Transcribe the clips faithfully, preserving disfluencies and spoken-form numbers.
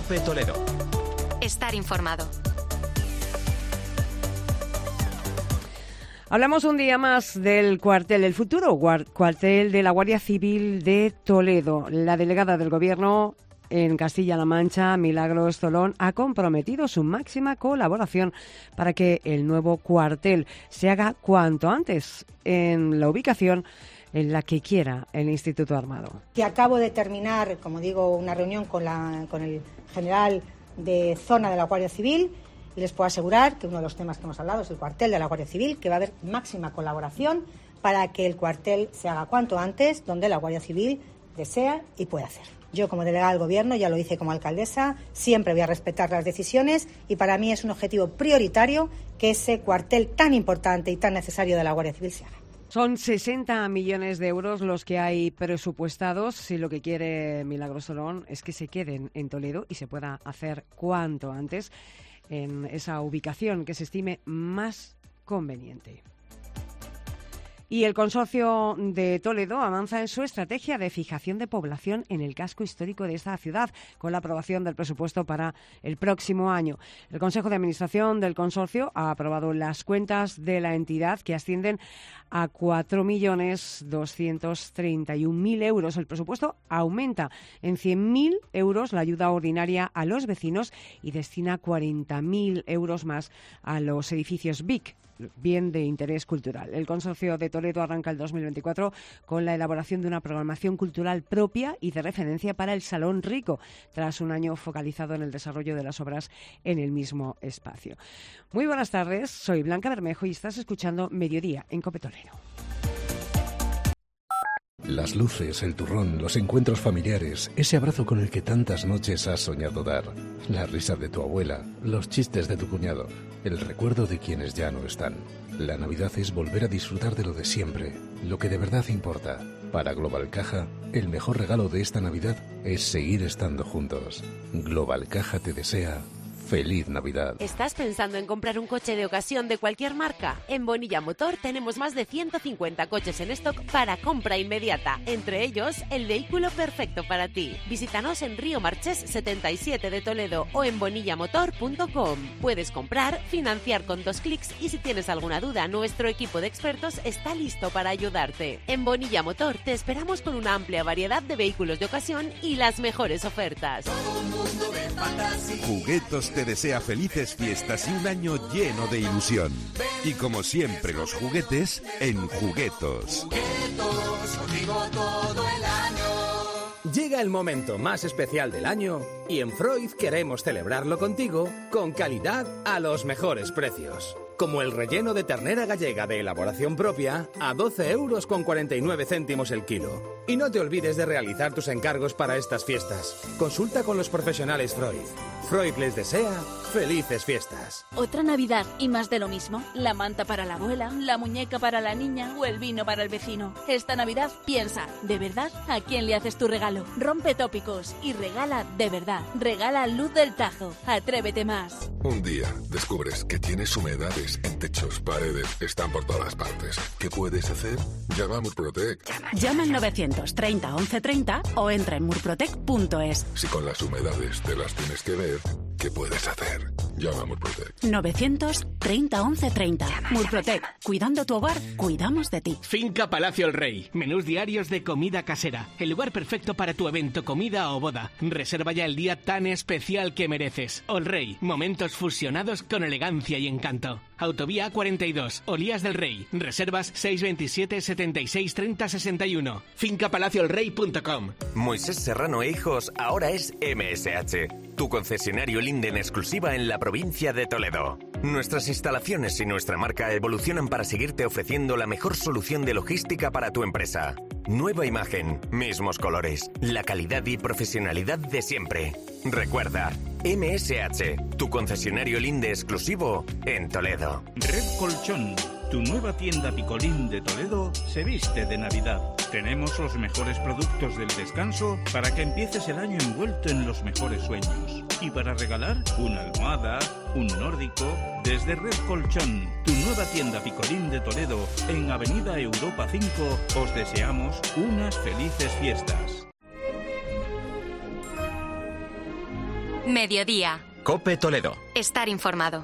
COPE Toledo. Estar informado. Hablamos un día más del cuartel, el futuro cuartel de la Guardia Civil de Toledo. La delegada del Gobierno en Castilla-La Mancha, Milagros Zolón, ha comprometido su máxima colaboración para que el nuevo cuartel se haga cuanto antes en la ubicación en la que quiera el Instituto Armado. Que acabo de terminar, como digo, una reunión con, la, con el general de zona de la Guardia Civil. Y les puedo asegurar que uno de los temas que hemos hablado es el cuartel de la Guardia Civil, que va a haber máxima colaboración para que el cuartel se haga cuanto antes, donde la Guardia Civil desea y puede hacer. Yo, como delegada del Gobierno, ya lo hice como alcaldesa, siempre voy a respetar las decisiones y para mí es un objetivo prioritario que ese cuartel tan importante y tan necesario de la Guardia Civil se haga. Son sesenta millones de euros los que hay presupuestados. Si lo que quiere Milagros Zolón es que se queden en Toledo y se pueda hacer cuanto antes en esa ubicación que se estime más conveniente. Y el Consorcio de Toledo avanza en su estrategia de fijación de población en el casco histórico de esta ciudad, con la aprobación del presupuesto para el próximo año. El Consejo de Administración del Consorcio ha aprobado las cuentas de la entidad, que ascienden a cuatro millones doscientos treinta y un mil euros. El presupuesto aumenta en cien mil euros la ayuda ordinaria a los vecinos y destina cuarenta mil euros más a los edificios B I C, bien de interés cultural. El Consorcio de Toledo arranca el dos mil veinticuatro con la elaboración de una programación cultural propia y de referencia para el Salón Rico, tras un año focalizado en el desarrollo de las obras en el mismo espacio. Muy buenas tardes, soy Blanca Bermejo y estás escuchando Mediodía en COPE Toledo. Las luces, el turrón, los encuentros familiares, ese abrazo con el que tantas noches has soñado dar, la risa de tu abuela, los chistes de tu cuñado, el recuerdo de quienes ya no están. La Navidad es volver a disfrutar de lo de siempre, lo que de verdad importa. Para Global Caja, el mejor regalo de esta Navidad es seguir estando juntos. Global Caja te desea ¡feliz Navidad! ¿Estás pensando en comprar un coche de ocasión de cualquier marca? En Bonilla Motor tenemos más de ciento cincuenta coches en stock para compra inmediata. Entre ellos, el vehículo perfecto para ti. Visítanos en Río Marchés setenta y siete de Toledo o en bonilla motor punto com. Puedes comprar, financiar con dos clics y si tienes alguna duda, nuestro equipo de expertos está listo para ayudarte. En Bonilla Motor te esperamos con una amplia variedad de vehículos de ocasión y las mejores ofertas. Todo un mundo de fantasía. Juguetos te desea felices fiestas y un año lleno de ilusión. Y como siempre, los juguetes en Juguetos. Juguetos, contigo todo el año. Llega el momento más especial del año y en Freud queremos celebrarlo contigo con calidad a los mejores precios. Como el relleno de ternera gallega de elaboración propia a doce euros con cuarenta y nueve céntimos el kilo. Y no te olvides de realizar tus encargos para estas fiestas. Consulta con los profesionales Freud. Freud les desea felices fiestas. Otra Navidad y más de lo mismo. La manta para la abuela, la muñeca para la niña o el vino para el vecino. Esta Navidad piensa, ¿de verdad? ¿A quién le haces tu regalo? Rompe tópicos y regala de verdad. Regala Luz del Tajo. Atrévete más. Un día descubres que tienes humedades en techos, paredes, están por todas partes. ¿Qué puedes hacer? Llama a Murprotec. Llama, Llama al novecientos treinta once treinta o entra en murprotec punto es. Si con las humedades te las tienes que ver, ¿qué puedes hacer? Llama a Murprotec. novecientos treinta once treinta. Murprotec. Cuidando tu hogar, cuidamos de ti. Finca Palacio El Rey. Menús diarios de comida casera. El lugar perfecto para tu evento, comida o boda. Reserva ya el día tan especial que mereces. El Rey. Momentos fusionados con elegancia y encanto. Autovía cuarenta y dos, Olías del Rey. Reservas seis veintisiete setenta y seis treinta sesenta y uno. finca palacio el rey punto com. Moisés Serrano e Hijos ahora es M S H, tu concesionario Linden exclusiva en la provincia de Toledo. Nuestras instalaciones y nuestra marca evolucionan para seguirte ofreciendo la mejor solución de logística para tu empresa. Nueva imagen, mismos colores, la calidad y profesionalidad de siempre. Recuerda, M S H, tu concesionario Linde exclusivo en Toledo. Red Colchón, tu nueva tienda Picolín de Toledo, se viste de Navidad. Tenemos los mejores productos del descanso para que empieces el año envuelto en los mejores sueños. Y para regalar, una almohada, un nórdico, desde Red Colchón, tu nueva tienda Picolín de Toledo, en Avenida Europa cinco, os deseamos unas felices fiestas. Mediodía. COPE Toledo. Estar informado.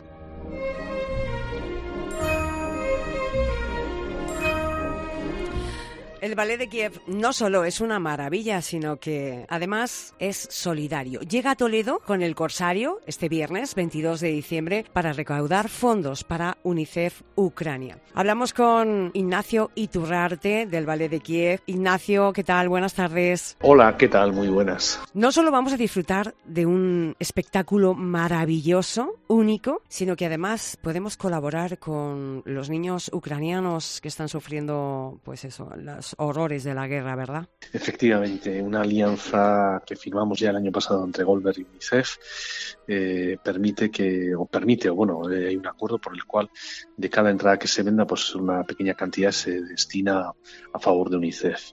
El Ballet de Kiev no solo es una maravilla, sino que además es solidario. Llega a Toledo con el Corsario este viernes veintidós de diciembre para recaudar fondos para UNICEF Ucrania. Hablamos con Ignacio Iturrarte del Ballet de Kiev. Ignacio, ¿qué tal? Buenas tardes. Hola, ¿qué tal? Muy buenas. No solo vamos a disfrutar de un espectáculo maravilloso, único, sino que además podemos colaborar con los niños ucranianos que están sufriendo, pues eso, las horrores de la guerra, ¿verdad? Efectivamente, una alianza que firmamos ya el año pasado entre Goldberg y UNICEF eh, permite que, o permite, o bueno, eh, hay un acuerdo por el cual de cada entrada que se venda, pues una pequeña cantidad se destina a favor de UNICEF.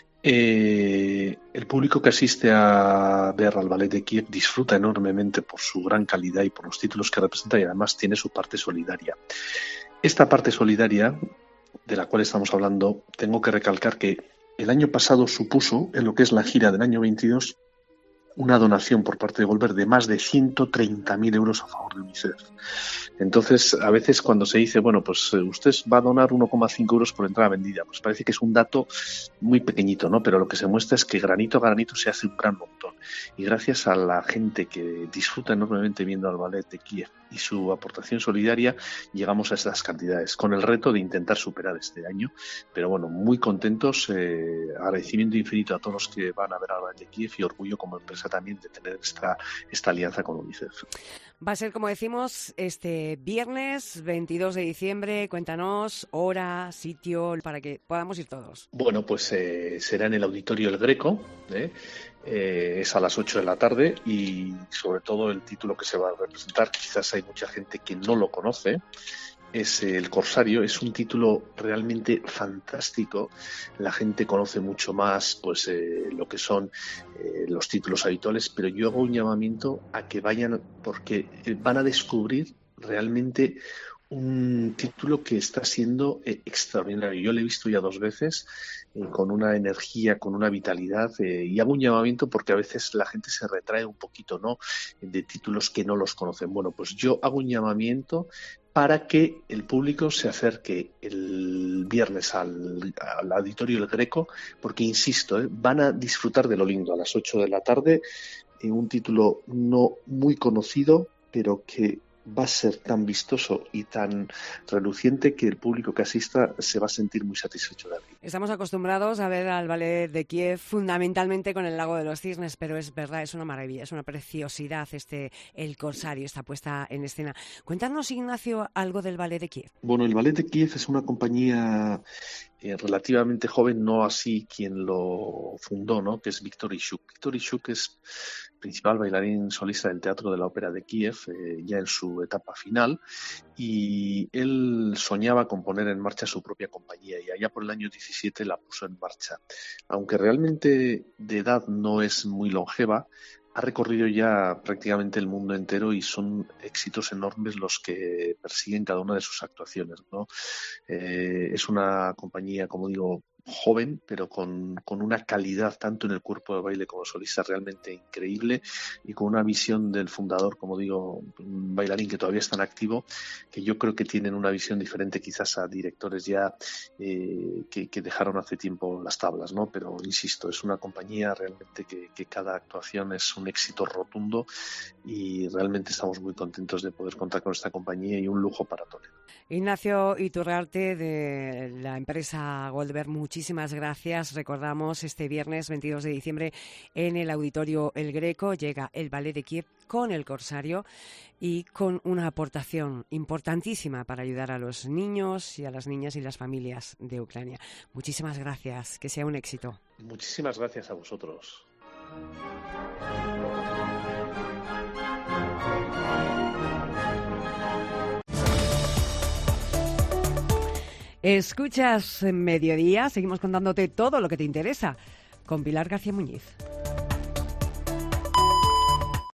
Eh, el público que asiste a ver al Ballet de Kiev disfruta enormemente por su gran calidad y por los títulos que representa, y además tiene su parte solidaria. Esta parte solidaria de la cual estamos hablando, tengo que recalcar que el año pasado supuso, en lo que es la gira del año veintidós, una donación por parte de Goldberg de más de ciento treinta mil euros a favor de UNICEF. Entonces, a veces cuando se dice, bueno, pues usted va a donar uno coma cinco euros por entrada vendida, pues parece que es un dato muy pequeñito, ¿no? Pero lo que se muestra es que granito a granito se hace un gran montón. Y gracias a la gente que disfruta enormemente viendo al Ballet de Kiev y su aportación solidaria, llegamos a estas cantidades, con el reto de intentar superar este año. Pero bueno, muy contentos, eh, agradecimiento infinito a todos los que van a ver al Ballet de Kiev y orgullo como empresa también de tener esta, esta alianza con UNICEF. Va a ser, como decimos, este viernes veintidós de diciembre. Cuéntanos hora, sitio, para que podamos ir todos. Bueno, pues eh, será en el Auditorio El Greco, ¿eh? Eh, es a las ocho de la tarde, y sobre todo el título que se va a representar, quizás hay mucha gente que no lo conoce, es El Corsario. Es un título realmente fantástico. La gente conoce mucho más pues eh, lo que son eh, los títulos habituales, pero yo hago un llamamiento a que vayan, porque van a descubrir realmente un título que está siendo eh, extraordinario. Yo lo he visto ya dos veces, eh, con una energía, con una vitalidad, eh, y hago un llamamiento porque a veces la gente se retrae un poquito, ¿no?, de títulos que no los conocen. Bueno, pues yo hago un llamamiento para que el público se acerque el viernes al, al Auditorio El Greco, porque, insisto, eh, van a disfrutar de lo lindo a las ocho de la tarde, en un título no muy conocido, pero que va a ser tan vistoso y tan reluciente que el público que asista se va a sentir muy satisfecho de él. Estamos acostumbrados a ver al Ballet de Kiev fundamentalmente con el Lago de los Cisnes, pero es verdad, es una maravilla, es una preciosidad este El Corsario, esta puesta en escena. Cuéntanos, Ignacio, algo del Ballet de Kiev. Bueno, el Ballet de Kiev es una compañía eh, relativamente joven, no así quien lo fundó, ¿no?, que es Víctor Ishuk. Víctor Ishuk es principal bailarín solista del Teatro de la Ópera de Kiev, eh, ya en su etapa final, y él soñaba con poner en marcha su propia compañía, y allá por el año diecisiete la puso en marcha. Aunque realmente de edad no es muy longeva, ha recorrido ya prácticamente el mundo entero y son éxitos enormes los que persiguen cada una de sus actuaciones, ¿no? Eh, es una compañía, como digo, joven, pero con, con una calidad tanto en el cuerpo de baile como solista realmente increíble, y con una visión del fundador, como digo, un bailarín que todavía está en activo, que yo creo que tienen una visión diferente quizás a directores ya eh, que, que dejaron hace tiempo las tablas, ¿no? Pero insisto, es una compañía realmente que, que cada actuación es un éxito rotundo, y realmente estamos muy contentos de poder contar con esta compañía, y un lujo para Toledo. Ignacio Iturrarte, de la empresa Goldberg, muchísimas gracias. Recordamos, este viernes veintidós de diciembre en el Auditorio El Greco llega el Ballet de Kiev con El Corsario, y con una aportación importantísima para ayudar a los niños y a las niñas y las familias de Ucrania. Muchísimas gracias, que sea un éxito. Muchísimas gracias a vosotros. Escuchas Mediodía, seguimos contándote todo lo que te interesa con Pilar García Muñiz.